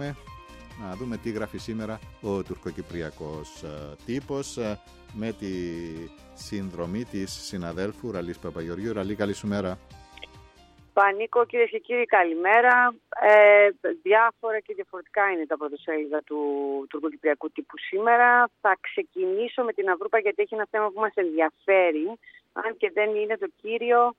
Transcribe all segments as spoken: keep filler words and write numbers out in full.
πάμε να δούμε τι γράφει σήμερα ο τουρκοκυπριακός τύπος με τη συνδρομή της συναδέλφου Ραλής Παπαγεωργίου. Ραλή, καλή σου μέρα. Πανίκο, κυρίες και κύριοι, καλημέρα. Ε, διάφορα και διαφορετικά είναι τα πρωτοσέλιδα του τουρκοκυπριακού τύπου σήμερα. Θα ξεκινήσω με την Αυρούπα γιατί έχει ένα θέμα που μας ενδιαφέρει, αν και δεν είναι το κύριο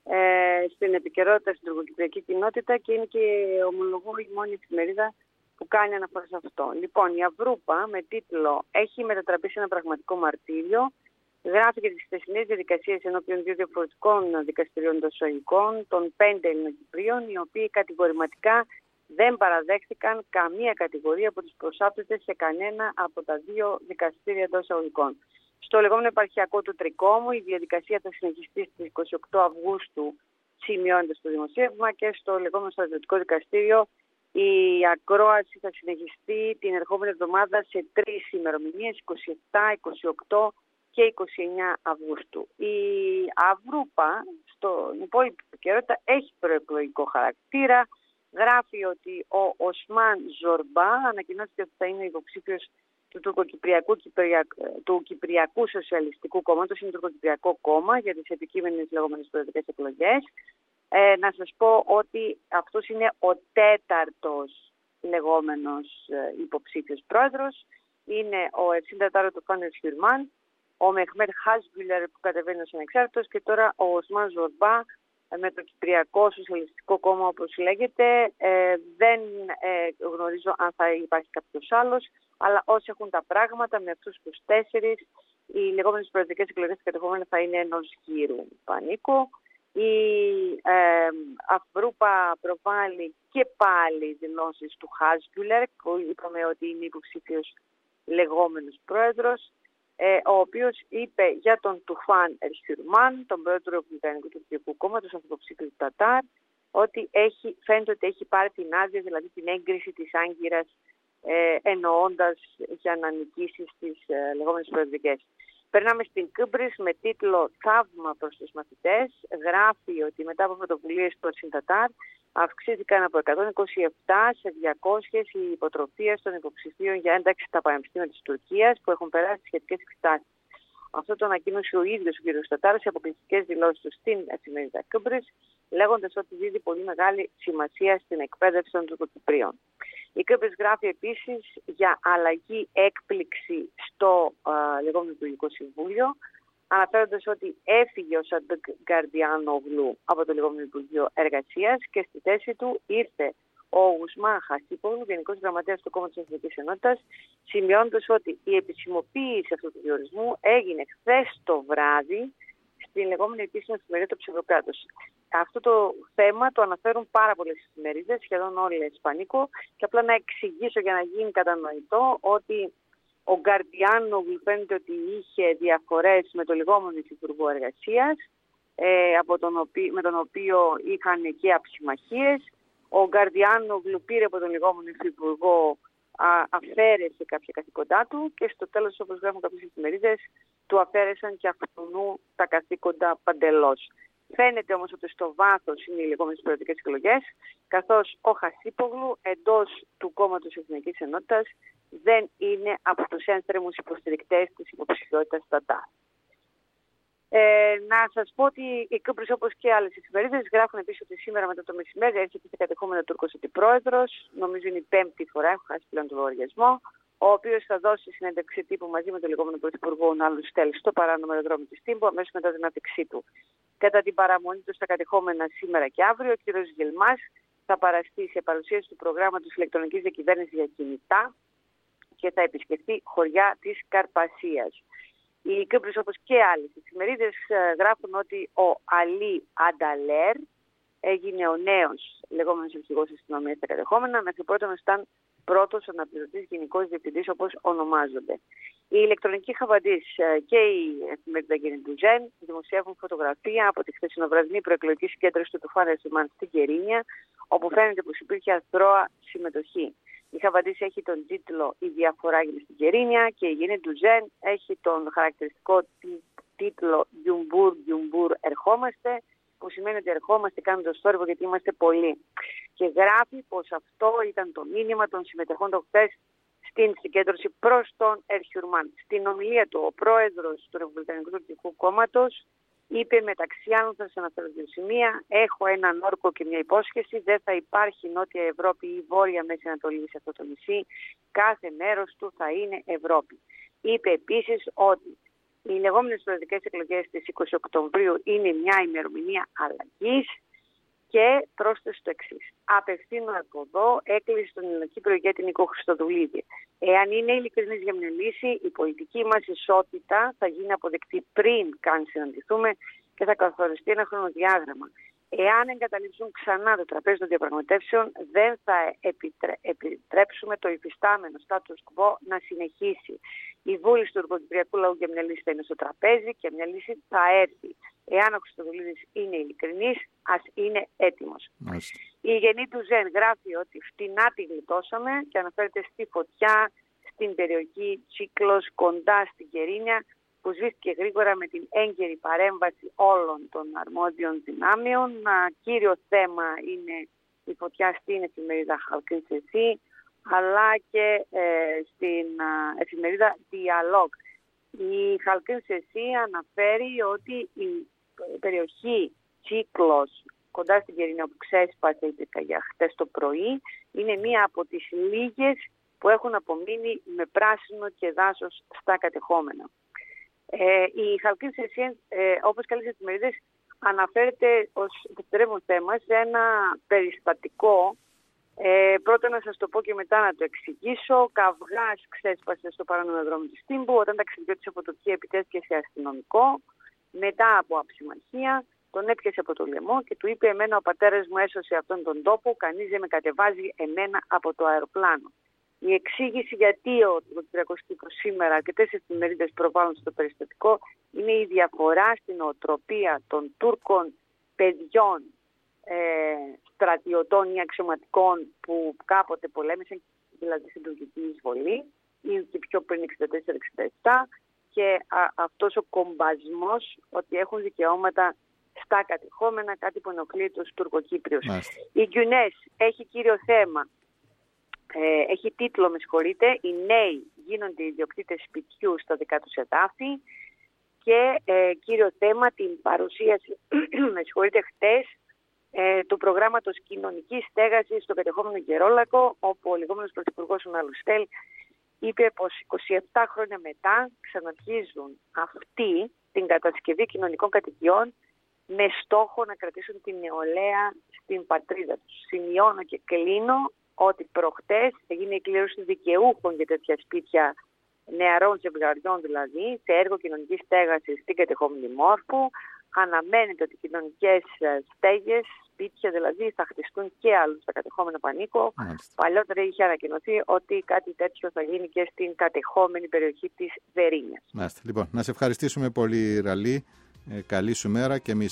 ε, στην επικαιρότητα στην τουρκοκυπριακή κοινότητα και είναι και ομολογώ η μόνη εφημερίδα που κάνει αναφορά σε αυτό. Λοιπόν, η Αυρούπα με τίτλο «Έχει μετατραπεί σε ένα πραγματικό μαρτύριο». Γράφει για τις χθεσινές διαδικασίες ενώπιον δύο διαφορετικών δικαστηρίων δοσοϊκών των πέντε Ελληνοκυπρίων, οι οποίοι κατηγορηματικά δεν παραδέχθηκαν καμία κατηγορία από τους προσάπτωτες σε κανένα από τα δύο δικαστήρια δοσοϊκών. Στο λεγόμενο επαρχιακό του Τρικόμου, η διαδικασία θα συνεχιστεί στις είκοσι οκτώ Αυγούστου, σημειώνεται στο δημοσίευμα, και στο λεγόμενο στρατιωτικό δικαστήριο η ακρόαση θα συνεχιστεί την ερχόμενη εβδομάδα σε τρεις ημερομηνίες, είκοσι επτά, είκοσι οκτώ και είκοσι εννέα Αυγούστου. Η Αυρούπα στον υπόλοιπη επικαιρότητα έχει προεκλογικό χαρακτήρα. Γράφει ότι ο Οσμάν Ζορμπά ανακοινώθηκε ότι θα είναι υποψήφιος του Τουρκοκυπριακού του Κυπριακού Σοσιαλιστικού Κόμματος, είναι Τουρκοκυπριακό Κόμμα, για τις επικείμενες λεγόμενες προεδρικές εκλογές. Ε, να σας πω ότι αυτός είναι ο τέταρτος λεγόμενος ε, υποψήφιος πρόεδρος. Είναι ο εξήντα τέσσερα του Φάνερ Χιουρμάν, ο Μεχμέτ Χάσγκουλερ που κατεβαίνει ως ανεξάρτητος και τώρα ο Οσμάν Ζορμπά με το Κυπριακό Σοσιαλιστικό Κόμμα, όπως λέγεται. Ε, δεν ε, γνωρίζω αν θα υπάρχει κάποιος άλλος, αλλά όσοι έχουν τα πράγματα με αυτούς τους τέσσερις, οι λεγόμενες προεδρικές εκλογές κατεχόμενα θα είναι ενός γύρου. Πανίκο. Η ε, Αυρούπα προβάλλει και πάλι δηλώσεις του Χάσγκουλερ, που είπαμε ότι είναι υποψήφιος λεγόμενος πρόεδρος, ε, ο οποίος είπε για τον Τουφάν Ερχιουρμάν, τον πρόεδρο του Βρετανικού Κυπριακού Κόμματος, αυτοποψήφιο του Τατάρ, ότι έχει, φαίνεται ότι έχει πάρει την άδεια, δηλαδή την έγκριση της Άγκυρας, ε, εννοώντας για να νικήσει στις ε, λεγόμενες προεδρικές. Περνάμε στην Κύπρης με τίτλο «Θαύμα προς τους μαθητές». Γράφει ότι μετά από πρωτοβουλίες του Ερσιντατάρ αυξήθηκαν από εκατόν είκοσι επτά σε διακόσιες οι υποτροφίες των υποψηφίων για ένταξη στα πανεπιστήμια της Τουρκίας που έχουν περάσει τις σχετικές εξετάσεις. Αυτό το ανακοίνωσε ο ίδιος ο κ. Στατάρ σε αποκλειστικές δηλώσεις του στην εφημερίδα Κύπρης, λέγοντας ότι δίδει πολύ μεγάλη σημασία στην εκπαίδευση των Τουρκοκυπρίων. Η Κύπρης γράφει επίσης για αλλαγή έκπληξη στο α, λεγόμενο Υπουργικό Συμβούλιο, αναφέροντας ότι έφυγε ο Σαντίκ Γκαρδιάνογλου από το λεγόμενο Υπουργείο Εργασίας και στη θέση του ήρθε ο Ουσμάν Χασίπογλου, Γενικός Γραμματέας του Κόμματος Εθνικής Ενότητας, σημειώνοντας ότι η επισημοποίηση αυτού του διορισμού έγινε χθες το βράδυ στην λεγόμενη επίσημη εφημερίδα του Ψευδοκράτους. Αυτό το θέμα το αναφέρουν πάρα πολλές εφημερίδες, σχεδόν όλες, Πανίκο, και απλά να εξηγήσω για να γίνει κατανοητό ότι ο Γκαρδιάνογλου φαίνεται ότι είχε διαφορές με το λεγόμενο Υφυπουργό Εργασίας, ε, από τον οποίο, με τον οποίο είχαν και αψημαχίες. Ο Γκαρδιάνογλου πήρε από τον λεγόμενο Υφυπουργό, αφαίρεσε κάποια καθήκοντά του και στο τέλος, όπως γράφουν κάποιες εφημερίδες, του αφαίρεσαν και αυτού τα καθήκοντα παντελώς. Φαίνεται όμως ότι στο βάθος είναι οι λεγόμενες προεδρικές εκλογές, καθώς ο Χασίπογλου εντός του Κόμματος Εθνικής Ενότητας δεν είναι από τους ένθρεμους υποστηρικτές της υποψηφιότητας Τατάρ. Ε, να σας πω ότι η Κύπρος, όπως και άλλες εφημερίδες, γράφουν επίσης ότι σήμερα μετά το μεσημέρι έρχεται σε κατεχόμενο Τούρκος αντιπρόεδρος, νομίζω είναι η πέμπτη φορά, έχω χάσει πλέον τον λογαριασμό, ο οποίος θα δώσει συνέντευξη τύπου μαζί με τον λεγόμενο πρωθυπουργό Νάλου Στέλ στο παράνομο αεροδρόμιο της Τύμπου αμέσως μετά την ανάπτυξή του. Κατά την παραμονή του στα κατεχόμενα σήμερα και αύριο, ο κ. Γελμάς θα παραστεί σε παρουσίαση του προγράμματος ηλεκτρονικής διακυβέρνησης για κινητά και θα επισκεφτεί χωριά της Καρπασίας. Οι Κύπρος, όπως και άλλες εφημερίδες, γράφουν ότι ο Αλή Ανταλέρ έγινε ο νέος λεγόμενος αρχηγός της αστυνομίας στα κατεχόμενα, μέχρι πρώτον ήταν πρώτος αναπληρωτής γενικός διευθυντής, όπως ονομάζονται. Η ηλεκτρονική Χαβαντής και η εφημερίδα Γενιντουζέν δημοσιεύουν φωτογραφία από τη χθεσινοβραδινή προεκλογική συγκέντρωση του Τουφάν Ερσιουρμάν στην Κερίνια, όπου φαίνεται πως υπήρχε αθρώα συμμετοχή. Η Χαβαντής έχει τον τίτλο «Η διαφορά έγινε στην Κερίνια» και η Γενιντουζέν έχει τον χαρακτηριστικό τίτλο «Γιουμπούρ, Γιουμπούρ, ερχόμαστε», που σημαίνει ότι ερχόμαστε κάνοντας θόρυβο γιατί είμαστε πολλοί. Και γράφει πως αυτό ήταν το μήνυμα των συμμετεχόντων χθες στην συγκέντρωση προς τον Ερχιουρμάν. Στην ομιλία του, ο πρόεδρος του Ρεπουμπλικανικού Τουρκικού Κόμματος είπε μεταξύ άλλων, θα σας αναφέρω δύο σημεία, έχω έναν όρκο και μια υπόσχεση, δεν θα υπάρχει Νότια Ευρώπη ή Βόρεια Μέση Ανατολή σε αυτό το νησί, κάθε μέρος του θα είναι Ευρώπη. Είπε επίσης ότι οι λεγόμενες προεδρικές εκλογές της εικοστή Οκτωβρίου είναι μια ημερομηνία αλλαγής και πρόσθεσε το εξής. Απευθύνω από εδώ έκκληση στον Ελληνοκύπριο ηγέτη Νίκο Χριστοδουλίδη. Εάν είναι ειλικρινής για μια λύση, η πολιτική μας ισότητα θα γίνει αποδεκτή πριν καν συναντηθούμε και θα καθοριστεί ένα χρονοδιάγραμμα. Εάν εγκαταλείψουν ξανά το τραπέζι των διαπραγματεύσεων, δεν θα επιτρέ... επιτρέψουμε το υφιστάμενο status quo να συνεχίσει. Η βούληση του τουρκοκυπριακού λαού για μια λύση θα είναι στο τραπέζι και μια λύση θα έρθει. Εάν ο Χριστοδουλίδης είναι ειλικρινής, ας είναι έτοιμος. Μάλιστα. Η γενή του Ζεν γράφει ότι φτηνά τη γλιτώσαμε και αναφέρεται στη φωτιά στην περιοχή Τσίκλος κοντά στην Κερίνια, που σβήστηκε γρήγορα με την έγκαιρη παρέμβαση όλων των αρμόδιων δυνάμεων. Κύριο θέμα είναι η φωτιά στην εφημερίδα Halkın Sesi, αλλά και ε, στην α, εφημερίδα Dialog. Η Halkın Sesi αναφέρει ότι η περιοχή Τσίκλος κοντά στην Κερίνια που ξέσπασε η πυρκαγιά χτες το πρωί είναι μία από τις λίγες που έχουν απομείνει με πράσινο και δάσος στα κατεχόμενα. Ε, η Halkın Sesi, ε, όπως και άλλες εφημερίδες, αναφέρεται ως δευτερεύον θέμα σε ένα περιστατικό. Ε, πρώτα να σας το πω και μετά να το εξηγήσω. Καυγάς ξέσπασε στο παράνομο δρόμο της Τύμπου όταν ταξιδιώτης από Τουρκία επιτέθηκε σε αστυνομικό. Μετά από αψημαχία τον έπιασε από το λαιμό και του είπε: εμένα ο πατέρας μου έσωσε αυτόν τον τόπο, κανείς δεν με κατεβάζει εμένα από το αεροπλάνο. Η εξήγηση γιατί ο τουρκοκυπριακός τύπος σήμερα αρκετές εφημερίδες προβάλλουν στο περιστατικό είναι η διαφορά στην οτροπία των Τούρκων παιδιών ε, στρατιωτών ή αξιωματικών που κάποτε πολέμησαν, δηλαδή στην τουρκική εισβολή, ή και πιο πριν εξήντα τέσσερα εξήντα επτά, και α, αυτός ο κομπασμός ότι έχουν δικαιώματα στα κατεχόμενα, κάτι που ενοχλεί τους Τουρκοκύπριους. Η Γκιουνές έχει κύριο θέμα. Ε, έχει τίτλο, με συγχωρείτε, οι νέοι γίνονται ιδιοκτήτες σπιτιού στα δικά τους εδάφη και ε, κύριο θέμα την παρουσίαση, με συγχωρείτε, χτες ε, του προγράμματος κοινωνικής στέγασης στο κατεχόμενο Γερόλακο, όπου ο λεγόμενος πρωθυπουργός ο Ναλουστέλ είπε πως είκοσι επτά χρόνια μετά ξαναρχίζουν αυτοί την κατασκευή κοινωνικών κατοικιών με στόχο να κρατήσουν την νεολαία στην πατρίδα τους. Σημειώνω και κλείνω ότι προχτές έγινε η κλήρωση δικαιούχων για τέτοια σπίτια νεαρών ζευγαριών, δηλαδή σε έργο κοινωνικής στέγασης στην κατεχόμενη Μόρφου. Αναμένεται ότι οι κοινωνικές στέγες, σπίτια δηλαδή, θα χτιστούν και αλλού στα κατεχόμενα Πανίκο. Μάλιστα. Παλιότερα είχε ανακοινωθεί ότι κάτι τέτοιο θα γίνει και στην κατεχόμενη περιοχή της Βερίνιας. Μάλιστα. Λοιπόν, να σε ευχαριστήσουμε πολύ, Ραλή. Ε, καλή σου μέρα και εμείς